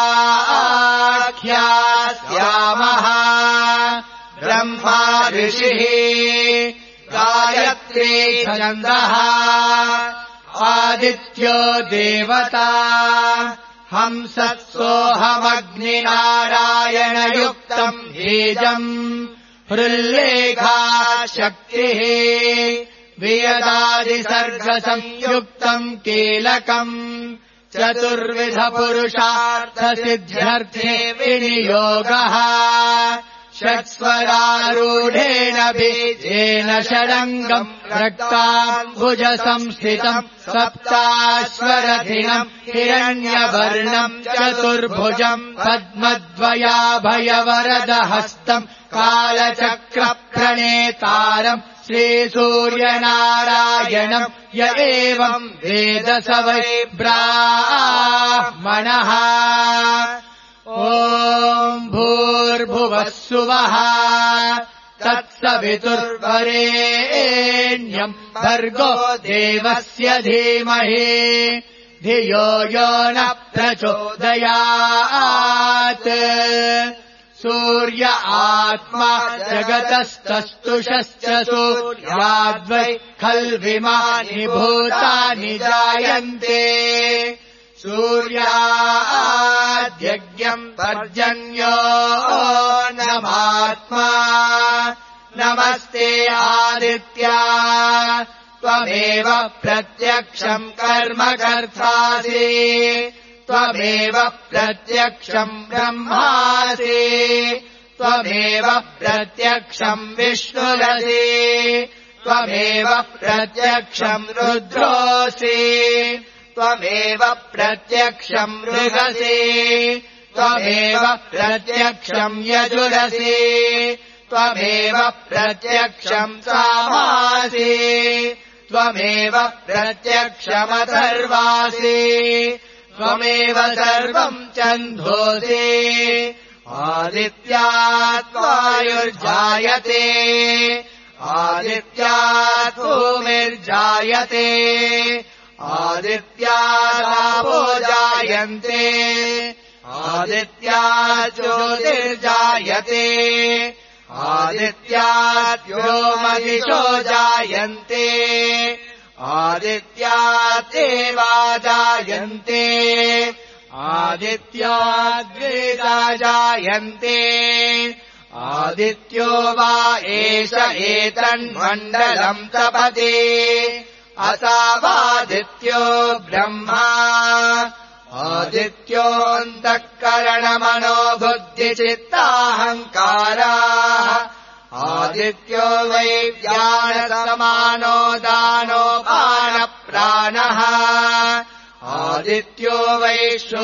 व्याख्यास्यामः ब्रह्मा ऋषिः गायत्री छन्दः आदित्यो देवता हंसत्सोऽहमग्निनारायणयुक्तम् बीजम् हृल्लेखा शक्तिः वियदादिसर्गसंयुक्तम् कीलकम् चतुर्विधपुरुषार्थसिद्ध्यर्थे विनियोगः षट्स्वरारूढेण बीजेन षडङ्गम् रक्ताम्बुजसंस्थितम् सप्ताश्वरथिनम् हिरण्यवर्णम् चतुर्भुजम् पद्मद्वयाभयवरदहस्तम् कालचक्रप्रणेतारम् श्रीसूर्यनारायणम् य एवम् वेद स वै ब्राह्मणः ॐ भूर्भुवः सुवः तत्सवितुर्वरेण्यम् भर्गो देवस्य धीमहि धियो यो न प्रचोदयात् सूर्य आत्मा जगतस्तस्तुषश्च सूर्याद्वै खल्विमानि भूतानि जायन्ते सूर्याद्यज्ञम् पर्जन्यो नमात्मा नमस्ते आदित्या त्वमेव प्रत्यक्षम् कर्म कर्तासि त्वमेव प्रत्यक्षम् ब्रह्मासि त्वमेव प्रत्यक्षम् विष्णुरसि त्वमेव प्रत्यक्षम् रुद्रोऽसि त्वमेव प्रत्यक्षम् मृगसि त्वमेव प्रत्यक्षम् यजुरसि त्वमेव प्रत्यक्षम् सामासि त्वमेव प्रत्यक्षमथर्वासि त्वमेव सर्वम् छन्दोसि आदित्यात् वायुर्जायते आदित्यात् भूमिर्जायते आदित्यादापो जायन्ते आदित्यात् ज्योतिर्जायते आदित्यात् व्योमदिशो जायन्ते आदित्यात् देवा जायन्ते आदित्याद्वेदा जायन्ते आदित्यो वा एष एतन्मण्डलम् तपते असावादित्यो ब्रह्मा आदित्योऽन्तःकरणमनो बुद्धिचित्ताहङ्काराः आदित्यो वै ज्ञानसमानो दानोपानप्राणः आदित्यो वै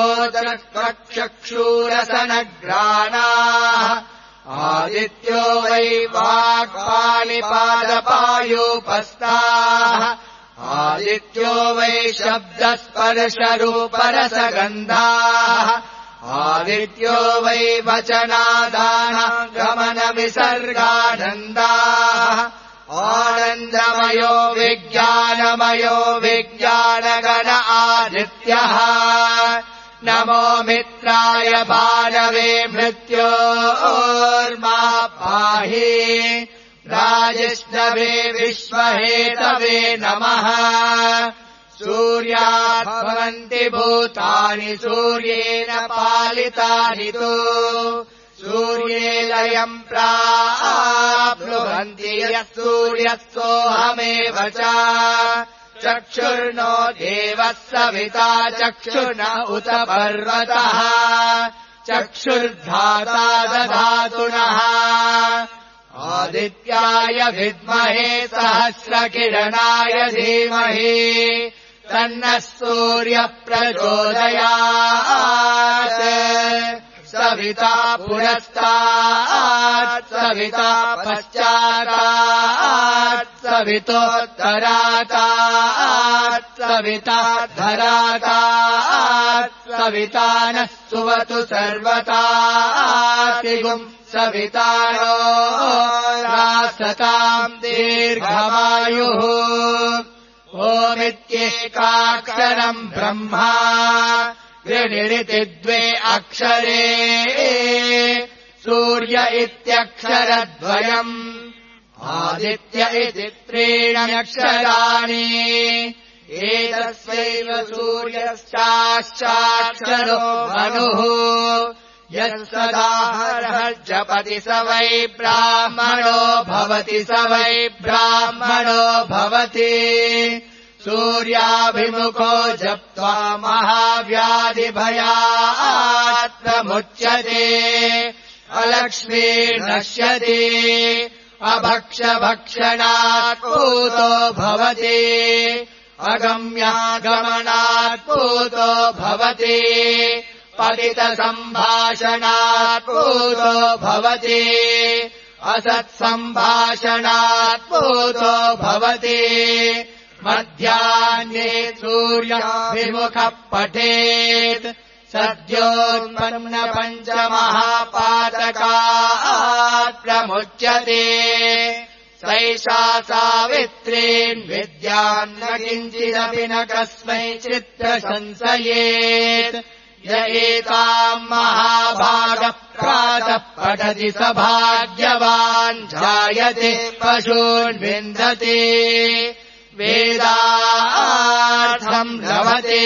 श्रोत्रचक्षुरसनग्राणाः आदित्यो वै वाक्पाणिपादपायूपस्ताः आदित्यो वै शब्दस्पर्शरूपरसगन्धाः आदित्यो वै वचनादानगमनविसर्गानन्दाः आनन्दमयो विज्ञानमयो विज्ञानगण आदित्यः नमो मित्राय भानवे मृत्योर्मा पाहि राजिष्णवे विश्वहेतवे नमः सूर्यात् भवन्ति भूतानि सूर्येण पालितानि तु सूर्ये लयम् प्राप्नुवन्ति यः सूर्यः सोऽहमेव च चक्षुर्नो देवः सविता चक्षुर्न उत पर्वतः चक्षुर्धाता दधातुनः आदित्याय विद्महे सहस्रकिरणाय धीमहि तन्नः सूर्यः प्रचोदयात् सविता पुरस्तात् सविता पश्चातात् सवितोत्तरातात् सविता धरातात् सविता नः सुवतु सर्वतातिगुम् सवितारो रासताम् दीर्घमायुः ओमित्येकाक्षरम् ब्रह्मा गृणिरिति द्वे अक्षरे सूर्य इत्यक्षरद्वयम् आदित्य इति त्रीणि अक्षराणि एतस्यैव सूर्यश्चाक्षरो मनुः यः सदाहर्जपति स वै ब्राह्मणो भवति स वै ब्राह्मणो भवति सूर्याभिमुखो जप्त्वा महाव्याधिभयात् प्रमुच्यते अलक्ष्मीर्नश्यति अभक्षभक्षणात् पूतो भवति अगम्यागमनात् पूतो भवति पतितसम्भाषणात् पूतो भवति असत्सम्भाषणात् पूतो भवति मध्याह्ने सूर्याभिमुखः पठेत् सद्योन्पन्न पञ्चमहापातकात् प्रमुच्यते सैषा सावित्रीन् विद्यान्न किञ्चिदपि न कस्मैचित् प्रशंसयेत् य एताम् महाभागः प्रातः पठति स भाग्यवान् जायते पशून् विन्दते वेदार्थम् लभते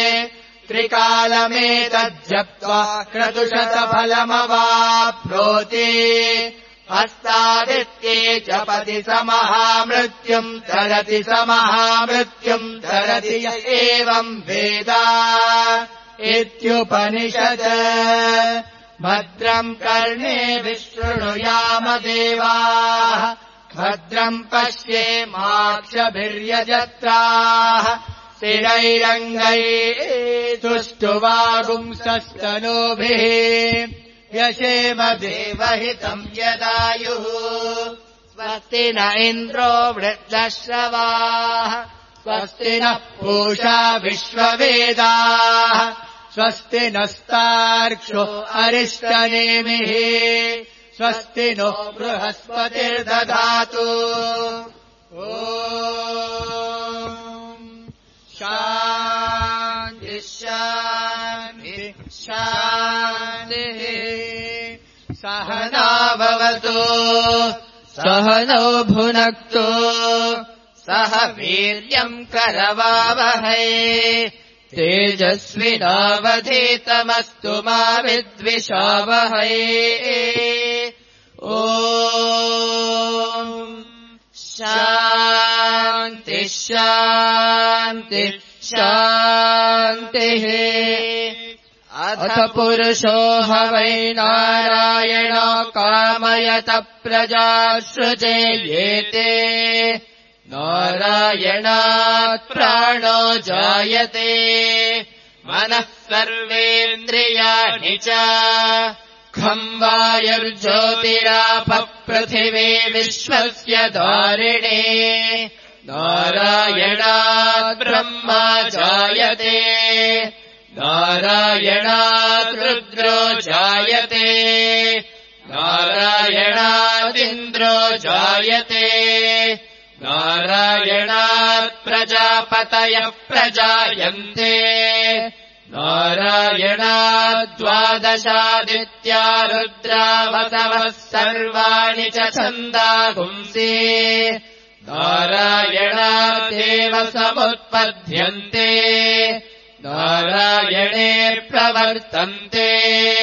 त्रिकालमेतज्जप्त्वा क्रतुशतफलमवाप्नोति हस्तादित्ये जपति स महामृत्युम् तरति स महामृत्युम् तरति य एवम् वेद इत्युपनिषत् भद्रम् कर्णेभिः शृणुयाम देवाः भद्रम् पश्येमाक्षभिर्यजत्राः स्थिरैरङ्गैः तुष्टुवागुंसस्तनूभिः यशेम देवहितम् यदायुः स्वस्ति न इन्द्रो वृद्धश्रवाः स्वस्ति नः पूषा विश्ववेदाः स्वस्ति नस्तार्क्ष्यो अरिष्टनेमिः स्वस्ति नो बृहस्पतिर्दधातु ॐ शान्ति शान्ति शान्तिः सहना भवतु सहनौ भुनक्तु सह वीर्यम् करवावहै तेजस्विनावधीतमस्तु मा विद्विषावहै ॐ शान्ति शान्ति शान्तिः अथ पुरुषो ह वै नारायणो कामयत प्रजासृजे येते नारायणात् प्राणो जायते मनः सर्वेन्द्रियाणि च खं वायुर्ज्योतिरापः पृथिवी विश्वस्य धारिणे नारायणात् ब्रह्मा जायते नारायणात् रुद्रो जायते नारायणादिन्द्रो जायते नारायणात् प्रजापतयः प्रजायन्ते नारायणाद्वादशादित्या रुद्रावसवः सर्वाणि च छन्दागुंसि नारायणादेव समुत्पद्यन्ते नारायणे प्रवर्तन्ते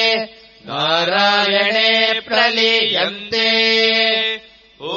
नारायणे प्रलीयन्ते ॐ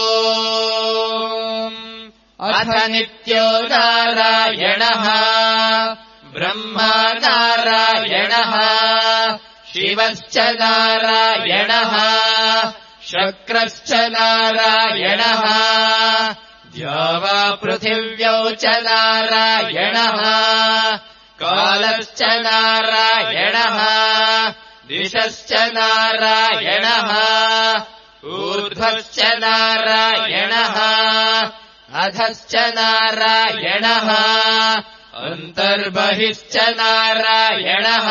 अथ नित्यो नारायणः ब्रह्मा नारायणः शिवश्च नारायणः शक्रश्च नारायणः द्यावा पृथिव्यौ च नारायणः कालश्च नारायणः दिशश्च नारायणः ऊर्ध्वश्च नारायणः अधश्च नारायणः अन्तर्बहिश्च नारायणः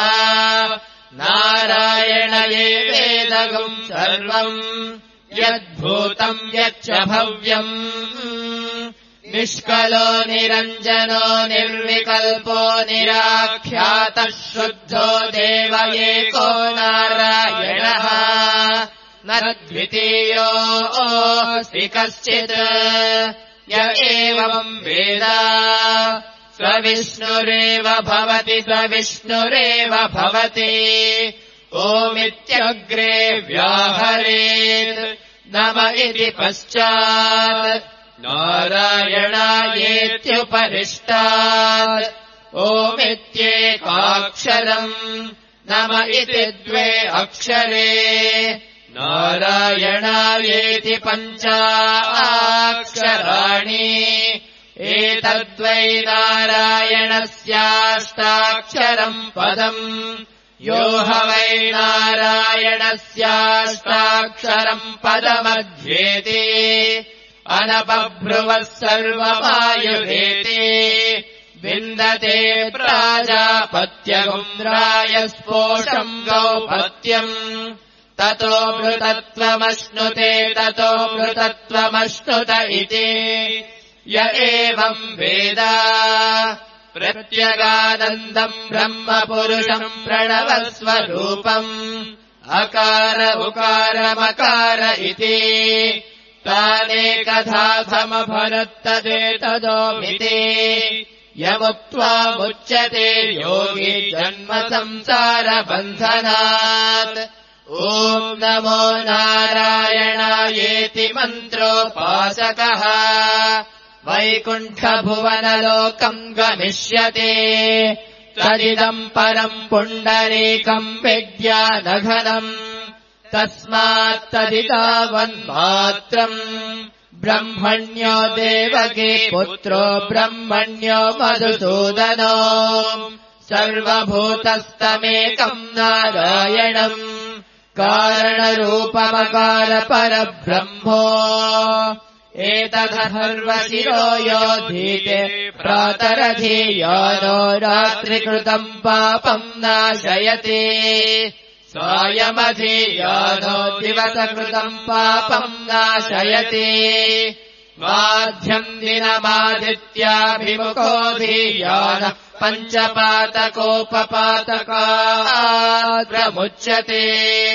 नारायण एवेदगम् सर्वम् यद्भूतम् यच्च भव्यम् निष्कलो निरञ्जनो निर्विकल्पो निराख्यातः शुद्धो देव एको नारायणः न द्वितीयोऽस्ति कश्चित् य एवम् वेद स विष्णुरेव भवति स विष्णुरेव भवति ओमित्यग्रे व्याहरेत् नम इति पश्चात् नारायणायेत्युपरिष्टात् ओमित्येकाक्षरम् नम इति द्वे अक्षरे नारायणायेति पञ्चाक्षराणि एतद्वै नारायणस्याष्टाक्षरम् पदम् यो ह वै नारायणस्याष्टाक्षरम् पदमध्येति अनपभ्रुवः सर्वमायुरेति विन्दते प्राजापत्यगुम्राय स्पोषम् गौपत्यम् ततो मृतत्वमश्नुते ततो मृतत्वमश्नुत इति य एवम् वेद प्रत्यगानन्दम् ब्रह्मपुरुषम् प्रणवस्वरूपम् अकार उकारमकार इति तानेकधा समभरत्तदेतदोमिति यमुक्त्वामुच्यते योगी जन्म संसारबन्धनात् ॐ नमो नारायणायेति मन्त्रोपासकः वैकुण्ठभुवनलोकम् गमिष्यते तदिदम् परम् पुण्डरीकम् विज्ञानघनम् तस्मात्तदितावन्मात्रम् ब्रह्मण्यो देवकी पुत्रो ब्रह्मण्यो मधुसूदनो सर्वभूतस्तमेकम् नारायणम् कारणरूपमकार परब्रह्मो एतदथर्वशिरो योधीते प्रातरधीयो नो रात्रिकृतम् पापम् नाशयति स्वायमधीयो नो दिवसकृतम् पापम् नाशयति माध्यम् दिनमादित्याभिमुखो धीयो नः पञ्चपातकोपपातकात् प्रमुच्यते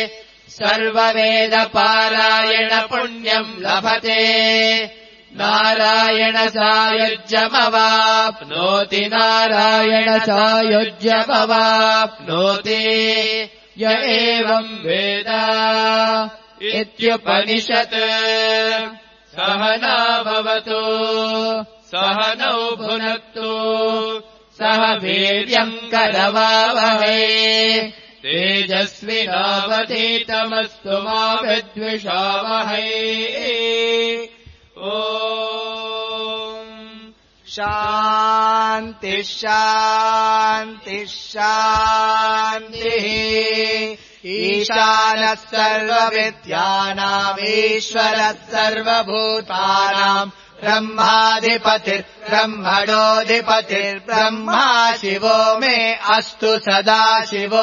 सर्ववेदपारायण पुण्यम् लभते नारायण सायुज्यमवाप्नोति नारायण सायुज्यमवाप्नोति य एवम् वेद इत्युपनिषत् सहना भवतु सहनौ भुनक्तु सह वीर्यम् करवावहै तेजस्विनावधीतमस्तु मा विद्विषावहै ॐ शान्ति शान्ति शान्तिः ईशानः सर्वविद्यानाम् ईश्वरः सर्वभूतानाम् ब्रह्माधिपतिर्ब्रह्मणोऽधिपतिर्ब्रह्मा शिवो मे अस्तु सदा शिवो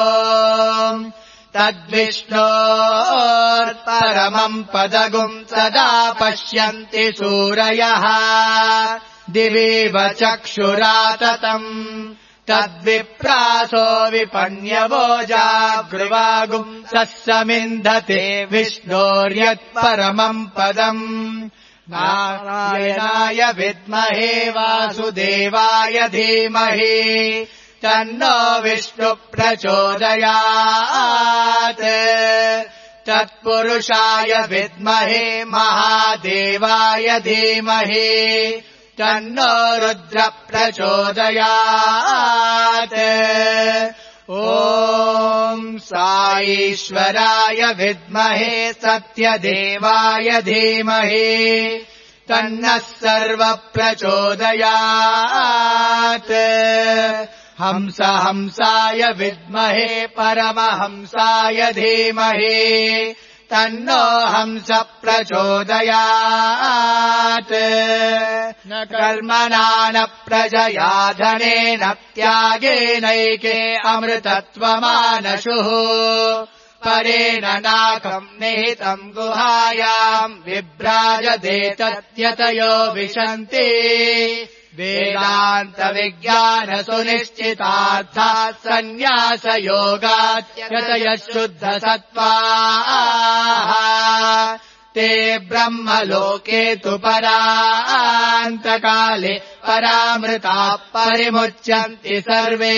तद्विष्णोर्परमम् पदगुम् सदा पश्यन्ति सूरयः दिवीव चक्षुराततम् तद्विप्रासो विपण्यवो जागृवागुम् सस्समिन्धते विष्णोर्यत्परमम् पदम् नारायणाय विद्महे वासुदेवाय धीमहि तन्नो विष्णु प्रचोदयात् तत्पुरुषाय विद्महे महादेवाय धीमहि तन्नो रुद्र प्रचोदयात् ॐ साईश्वराय विद्महे सत्यदेवाय धीमहि तन्नः सर्व प्रचोदयात् हंस हंसाय विद्महे परमहंसाय धीमहि तन्नो हंस प्रचोदयात् न कर्मणा न प्रजया धनेन त्यागेनैके अमृतत्वमानशुः परेण नाकम् निहितम् गुहायाम् विभ्राजते तत्यतयो विशन्ति वेदान्तविज्ञानसुनिश्चितार्थात् सन्न्यासयोगात्यतयः शुद्धसत्त्वाः ते ब्रह्मलोके तु परान्तकाले परामृताः परिमुच्यन्ति सर्वे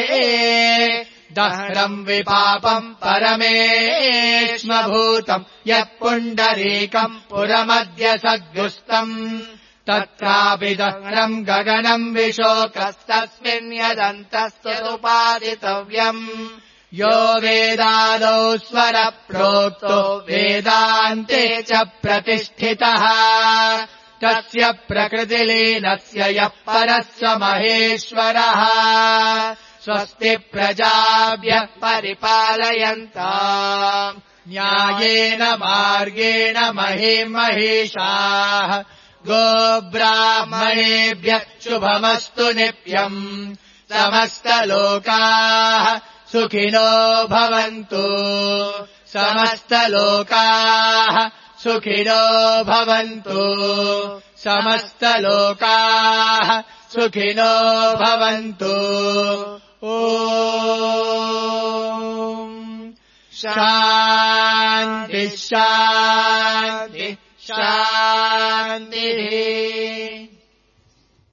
दह्रम् विपापम् परमेष्मभूतम् यः पुण्डरीकम् पुरमद्य सद्गुस्तम् तत्रापि दह्रम् गगनम् विशोकस्तस्मिन् यदन्तस्तुपादितव्यम् यो वेदादौ स्वरप्रोक्तो वेदान्ते च प्रतिष्ठितः तस्य प्रकृतिलीनस्य यः परः स महेश्वरः स्वस्ति प्रजाभ्यः परिपालयन्ताम् न्यायेन मार्गेण महीम् महिषाः गोब्राह्मणेभ्यः शुभमस्तु नित्यम् समस्तलोकाः सुखिनो भवन्तु समस्तलोकाः सुखिनो भवन्तु समस्तलोकाः सुखिनो भवन्तु ॐ शान्ति शान्ति शान्तिः